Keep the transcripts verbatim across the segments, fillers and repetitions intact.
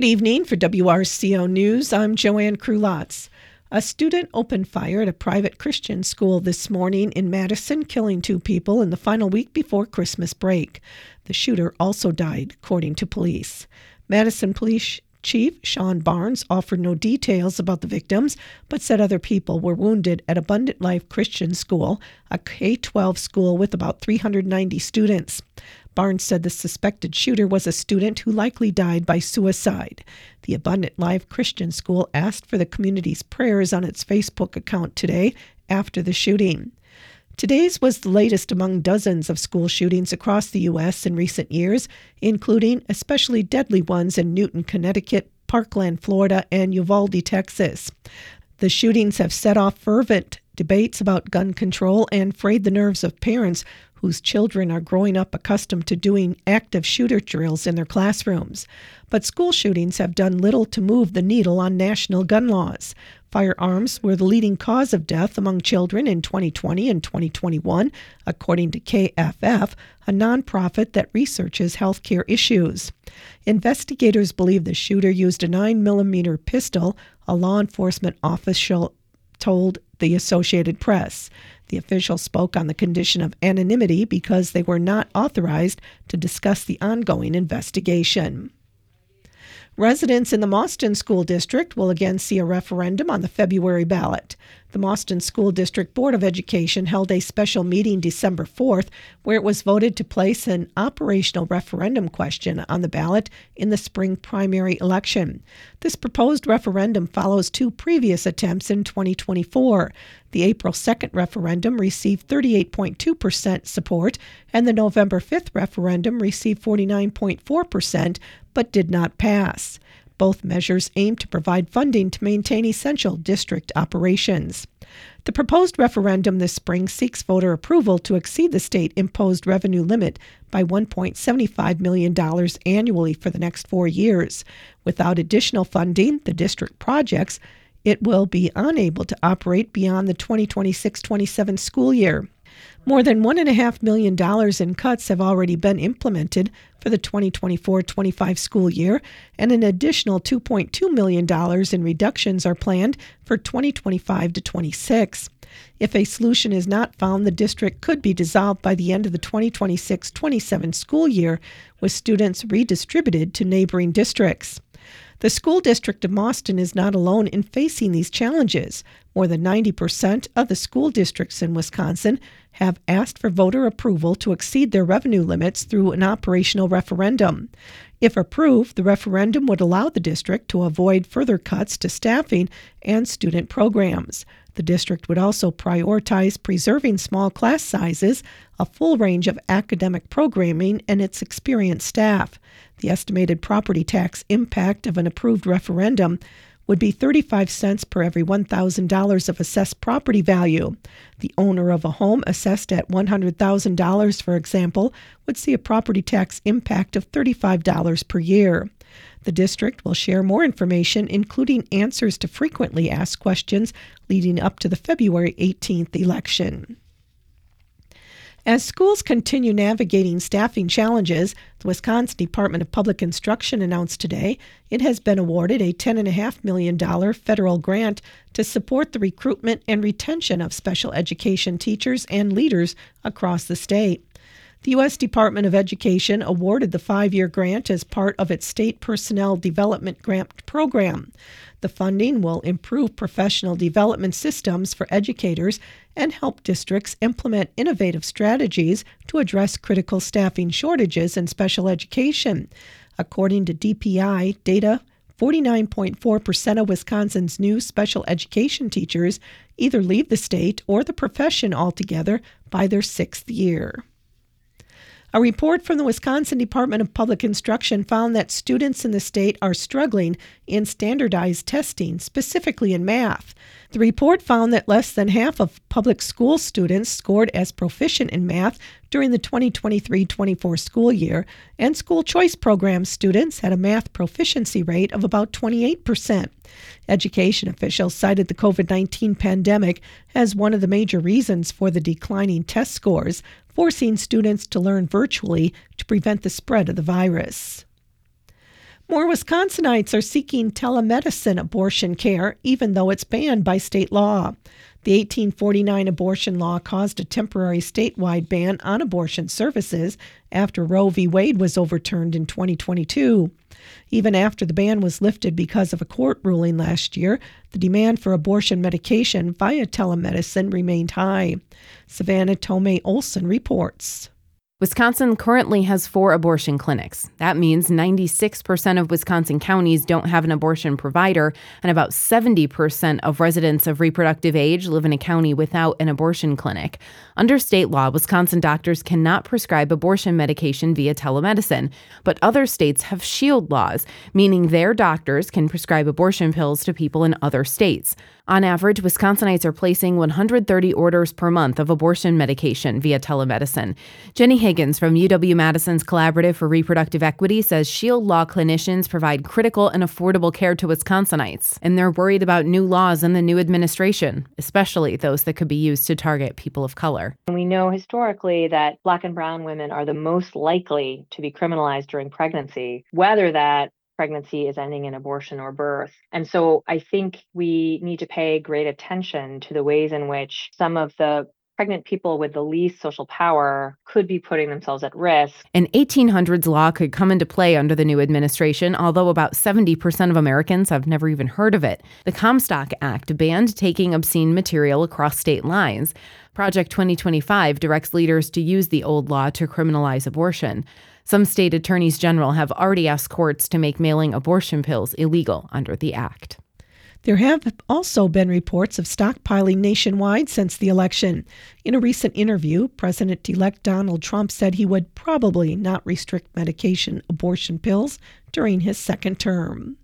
Good evening. For W R C O News, I'm Joanne Krulotz. A student opened fire at a private Christian school this morning in Madison, killing two people in the final week before Christmas break. The shooter also died, according to police. Madison Police Chief Sean Barnes offered no details about the victims, but said other people were wounded at Abundant Life Christian School, a K twelve school with about three hundred ninety students. Barnes said the suspected shooter was a student who likely died by suicide. The Abundant Life Christian School asked for the community's prayers on its Facebook account today after the shooting. Today's was the latest among dozens of school shootings across the U S in recent years, including especially deadly ones in Newton, Connecticut, Parkland, Florida, and Uvalde, Texas. The shootings have set off fervent debates about gun control and frayed the nerves of parents whose children are growing up accustomed to doing active shooter drills in their classrooms. But school shootings have done little to move the needle on national gun laws. Firearms were the leading cause of death among children in twenty twenty and twenty twenty-one, according to K F F, a nonprofit that researches healthcare issues. Investigators believe the shooter used a nine millimeter pistol, a law enforcement official told the Associated Press. The official spoke on the condition of anonymity because they were not authorized to discuss the ongoing investigation. Residents in the Mauston School District will again see a referendum on the February ballot. The Mauston School District Board of Education held a special meeting December fourth where it was voted to place an operational referendum question on the ballot in the spring primary election. This proposed referendum follows two previous attempts in twenty twenty-four. The April second referendum received thirty-eight point two percent support, and the November fifth referendum received forty-nine point four percent, but did not pass. Both measures aim to provide funding to maintain essential district operations. The proposed referendum this spring seeks voter approval to exceed the state-imposed revenue limit by one point seven five million dollars annually for the next four years. Without additional funding, the district projects it will be unable to operate beyond the twenty twenty-six twenty-seven school year. More than one point five million dollars in cuts have already been implemented for the twenty twenty-four twenty-five school year, and an additional two point two million dollars in reductions are planned for twenty twenty-five to twenty-six. If a solution is not found, the district could be dissolved by the end of the twenty twenty-six twenty-seven school year, with students redistributed to neighboring districts. The school district of Mauston is not alone in facing these challenges. More than ninety percent of the school districts in Wisconsin have asked for voter approval to exceed their revenue limits through an operational referendum. If approved, the referendum would allow the district to avoid further cuts to staffing and student programs. The district would also prioritize preserving small class sizes, a full range of academic programming, and its experienced staff. The estimated property tax impact of an approved referendum would be thirty-five cents per every one thousand dollars of assessed property value. The owner of a home assessed at one hundred thousand dollars, for example, would see a property tax impact of thirty-five dollars per year. The district will share more information, including answers to frequently asked questions leading up to the February eighteenth election. As schools continue navigating staffing challenges, the Wisconsin Department of Public Instruction announced today it has been awarded a ten point five million dollars federal grant to support the recruitment and retention of special education teachers and leaders across the state. The U S Department of Education awarded the five-year grant as part of its State Personnel Development Grant Program. The funding will improve professional development systems for educators and help districts implement innovative strategies to address critical staffing shortages in special education. According to D P I data, forty-nine point four percent of Wisconsin's new special education teachers either leave the state or the profession altogether by their sixth year. A report from the Wisconsin Department of Public Instruction found that students in the state are struggling in standardized testing, specifically in math. The report found that less than half of public school students scored as proficient in math during the twenty twenty-three twenty-four school year, and school choice program students had a math proficiency rate of about twenty-eight percent. Education officials cited the covid nineteen pandemic as one of the major reasons for the declining test scores, forcing students to learn virtually to prevent the spread of the virus. More Wisconsinites are seeking telemedicine abortion care, even though it's banned by state law. The eighteen forty-nine abortion law caused a temporary statewide ban on abortion services after Roe v. Wade was overturned in twenty twenty-two. Even after the ban was lifted because of a court ruling last year, the demand for abortion medication via telemedicine remained high. Savannah Tomei Olson reports. Wisconsin currently has four abortion clinics. That means ninety-six percent of Wisconsin counties don't have an abortion provider, and about seventy percent of residents of reproductive age live in a county without an abortion clinic. Under state law, Wisconsin doctors cannot prescribe abortion medication via telemedicine, but other states have shield laws, meaning their doctors can prescribe abortion pills to people in other states. On average, Wisconsinites are placing one hundred thirty orders per month of abortion medication via telemedicine. Jenny Higgins from U W-Madison's Collaborative for Reproductive Equity says Shield Law clinicians provide critical and affordable care to Wisconsinites, and they're worried about new laws in the new administration, especially those that could be used to target people of color. We know historically that Black and brown women are the most likely to be criminalized during pregnancy, whether that pregnancy is ending in abortion or birth. And so I think we need to pay great attention to the ways in which some of the pregnant people with the least social power could be putting themselves at risk. An eighteen hundreds law could come into play under the new administration, although about seventy percent of Americans have never even heard of it. The Comstock Act banned taking obscene material across state lines. Project twenty twenty-five directs leaders to use the old law to criminalize abortion. Some state attorneys general have already asked courts to make mailing abortion pills illegal under the act. There have also been reports of stockpiling nationwide since the election. In a recent interview, President-elect Donald Trump said he would probably not restrict medication abortion pills during his second term.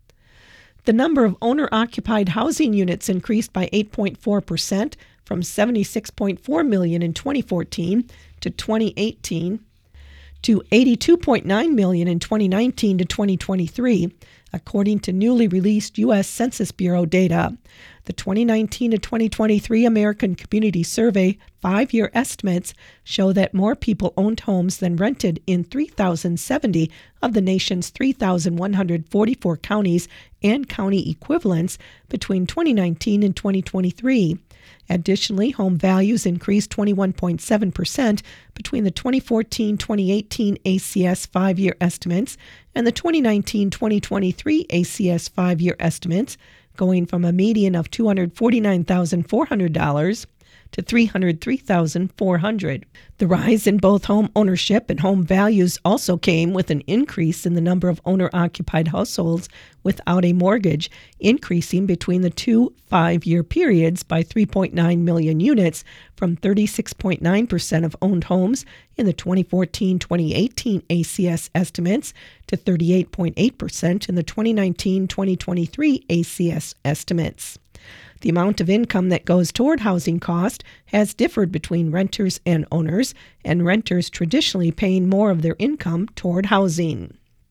The number of owner-occupied housing units increased by eight point four percent from seventy-six point four million in twenty fourteen to twenty eighteen to eighty-two point nine million in twenty nineteen to twenty twenty-three, according to newly released U S Census Bureau data. The twenty nineteen to twenty twenty-three American Community Survey five-year estimates show that more people owned homes than rented in three thousand seventy of the nation's three thousand one hundred forty-four counties and county equivalents between twenty nineteen and twenty twenty-three. Additionally, home values increased twenty-one point seven percent between the twenty fourteen to twenty eighteen A C S five-year estimates and the twenty nineteen to twenty twenty-three A C S five-year estimates, going from a median of two hundred forty-nine thousand four hundred dollars to three hundred three thousand four hundred dollars. The rise in both home ownership and home values also came with an increase in the number of owner-occupied households without a mortgage, increasing between the two five-year periods by three point nine million units from thirty-six point nine percent of owned homes in the twenty fourteen to twenty eighteen A C S estimates to thirty-eight point eight percent in the twenty nineteen to twenty twenty-three A C S estimates. The amount of income that goes toward housing cost has differed between renters and owners, and renters traditionally paying more of their income toward housing.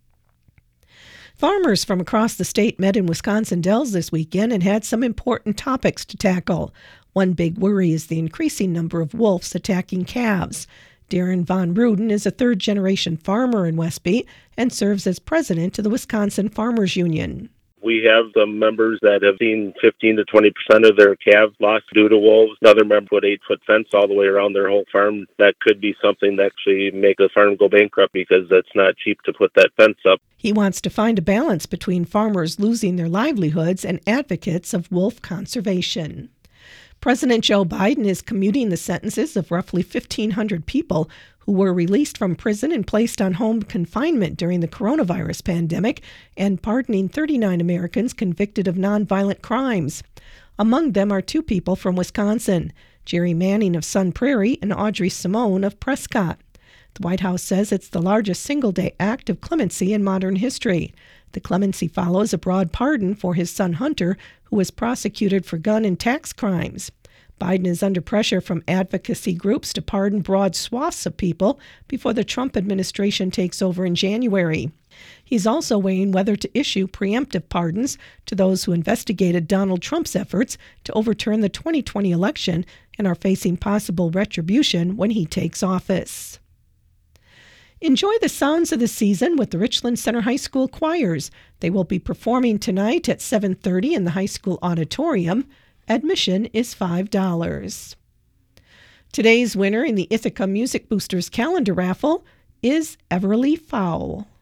Farmers from across the state met in Wisconsin Dells this weekend and had some important topics to tackle. One big worry is the increasing number of wolves attacking calves. Darren Von Ruden is a third-generation farmer in Westby and serves as president of the Wisconsin Farmers Union. We have some members that have seen fifteen to twenty percent of their calves lost due to wolves. Another member put eight-foot fence all the way around their whole farm. That could be something that actually make the farm go bankrupt because it's not cheap to put that fence up. He wants to find a balance between farmers losing their livelihoods and advocates of wolf conservation. President Joe Biden is commuting the sentences of roughly fifteen hundred people who were released from prison and placed on home confinement during the coronavirus pandemic and pardoning thirty-nine Americans convicted of nonviolent crimes. Among them are two people from Wisconsin, Jerry Manning of Sun Prairie and Audrey Simone of Prescott. The White House says it's the largest single-day act of clemency in modern history. The clemency follows a broad pardon for his son Hunter, who was prosecuted for gun and tax crimes. Biden is under pressure from advocacy groups to pardon broad swaths of people before the Trump administration takes over in January. He's also weighing whether to issue preemptive pardons to those who investigated Donald Trump's efforts to overturn the twenty twenty election and are facing possible retribution when he takes office. Enjoy the sounds of the season with the Richland Center High School choirs. They will be performing tonight at seven thirty in the high school auditorium. Admission is five dollars. Today's winner in the Ithaca Music Boosters calendar raffle is Everly Fowl.